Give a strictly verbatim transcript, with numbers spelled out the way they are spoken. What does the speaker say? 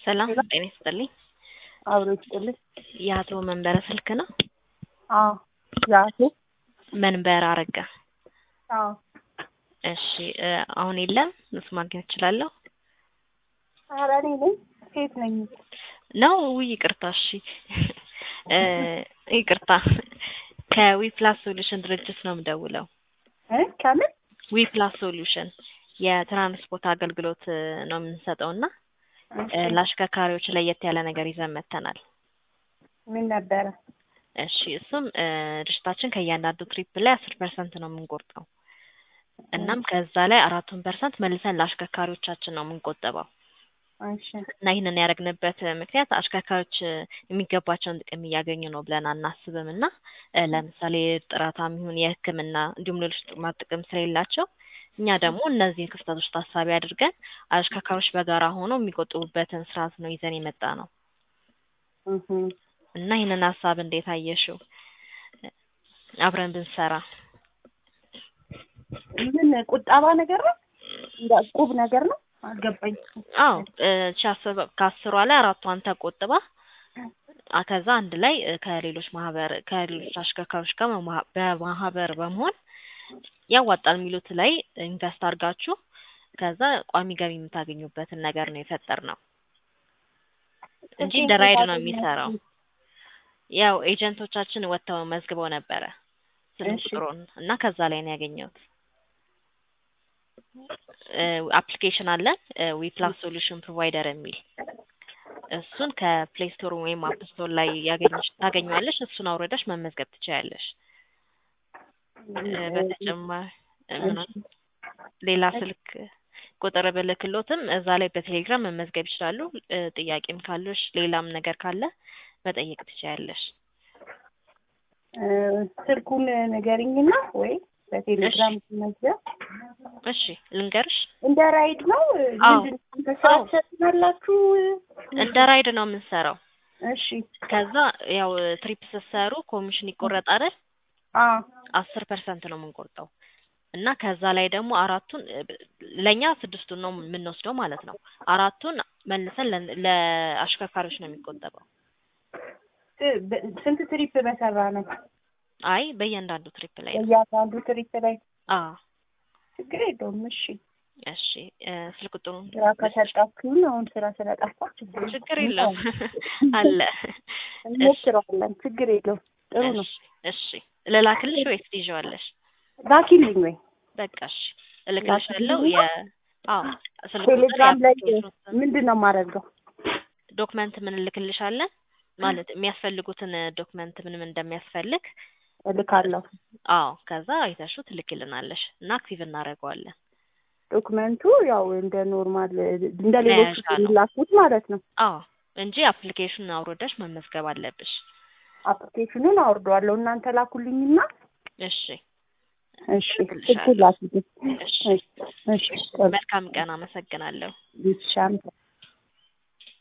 ሰላም ጤና ይስጥልኝ። አብሮ ይስጥልኝ። የአቶ መንበረ ስልክ ነው? አዎ የአቶ መንበር አረጋ። አዎ እሺ አሁን የለም እሱ ማግኘት እችላለሁ? ኧረ እኔ ነኝ ሴት ነኝ ነው ይቅርታ እሺ እ ይቅርታ ከዊፕላስ ሶሉሽን ድርጅት ነው የምደውለው። እ ከምን ዊፕላስ ሶሉሽን የትራንስፖርት አገልግሎት ነው የምንሰጠውና ለአሽከርካሪዎች ለየት ያለ ነገር ይዘን መጥተናል። ምን ነበረ? እሺ እሱም ድርጅታችን ከእያንዳንዱ ትሪፕ ላይ አስር ፐርሰንት ነው የምንቆርጠው። እናም ከዛ ላይ አራቱን ፐርሰንት መልሰን ለአሽከርካሪዎቻችን ነው የምንቆጥበው። እሺ እና ይሄንን ያደረግንበት ምክንያት አሽከርካሪዎች የሚገባቸውን ጥቅም እያገኙ ነው ብለን አናስብም እና ለምሳሌ ጥራታም ይሁን የሕክምና እንዲሁም ሌሎች ጥቅማ ጥቅም ስለሌላቸው እኛ ደግሞ እነዚህን ክፍተቶች ታሳቢ አድርገን አሽከርካሪዎች በጋራ ሆነው የሚቆጥቡበትን ስርዓት ነው ይዘን የመጣ ነው። እህ እና ይሄንን ሀሳብ እንዴት አየሽው? አብረን ብንሰራ ምን ቁጣባ ነገር ነው? እንደ ቁብ ነገር ነው? አልገባኝ። አዎ ቻሰበ ከአስሯ ላይ አራቷን ተቆጥባ ከዛ አንድ ላይ ከሌሎች ማህበር ከሌሎች አሽከርካሪዎች ጋር በማህበር በመሆን ያዋጣል የሚሉት ላይ ኢንቨስት አድርጋችሁ ከዛ ቋሚ ገቢ የምታገኙበትን ነገር ነው የፈጠርነው እንጂ እንደ ራይድ ነው የሚሰራው። ያው ኤጀንቶቻችን ወጥተው መዝግበው ነበረ ስልክ ቁጥሩን እና ከዛ ላይ ነው ያገኘሁት። አፕሊኬሽን አለ ዊፕላስ ሶሉሽን ፕሮቫይደር የሚል እሱን ከፕሌይ ስቶር ወይም አፕ ስቶር ላይ ያገኝሽ ታገኛለሽ። እሱን አውርደሽ መመዝገብ ትችያለሽ። በተጨማሪ ሌላ ስልክ ቁጥር ብልክሎትም እዛ ላይ በቴሌግራም መመዝገብ ይችላሉ። ጥያቄም ካለሽ ሌላም ነገር ካለ መጠየቅ ትችያለሽ። ስልኩን ንገሪኝና ወይ በቴሌግራም መመዝገብ። እሺ ልንገርሽ። እንደ ራይድ ነው ምንድን ተሰጥታላችሁ? እንደ ራይድ ነው የምንሰራው። እሺ ከዛ ያው ትሪፕ ስትሰሩ ኮሚሽን ይቆረጣል። አዎ አስር ፐርሰንት ነው የምንቆርጠው እና ከዛ ላይ ደግሞ አራቱን ለኛ ስድስቱን ነው የምንወስደው ማለት ነው። አራቱን መልሰን ለአሽከርካሪዎች ነው የሚቆጠበው። ስንት ትሪፕ በሰራ ነው? አይ በእያንዳንዱ ትሪፕ ላይ ነው። በእያንዳንዱ ትሪፕ ላይ አዎ ችግር የለውም። እሺ እሺ ስልክ ቁጥሩን ስራ ከሰጣችሁ አሁን ስራ ስለጠፋ ችግር የለውም አለ እንሞክራለን። ችግር የለውም። ጥሩ ነው። እሺ ልላክልሽ ወይስ ትይዣዋለሽ? ላኪልኝ ወይ በቃ እሺ እልክልሻለሁ። የ አዎ ስልክ ቴሌግራም ላይ ምንድን ነው የማደርገው? ዶክመንት ምን እልክልሻለን ማለት የሚያስፈልጉትን ዶክመንት ምንም እንደሚያስፈልግ እልካለሁ። አዎ ከዛ አይተሽው ትልክልናለሽ እና አክቲቭ እናደርገዋለን። ዶክመንቱ ያው እንደ ኖርማል እንደ ሌሎች ላኩት ማለት ነው? አዎ እንጂ አፕሊኬሽኑን አውርደሽ መመዝገብ አለብሽ። አፕሊኬሽኑን አውርደዋለሁ። እናንተ ላኩልኝና እሺ እሺ ትክክል ላኩልኝ። እሺ እሺ መልካም ቀን። አመሰግናለሁ። ይሻም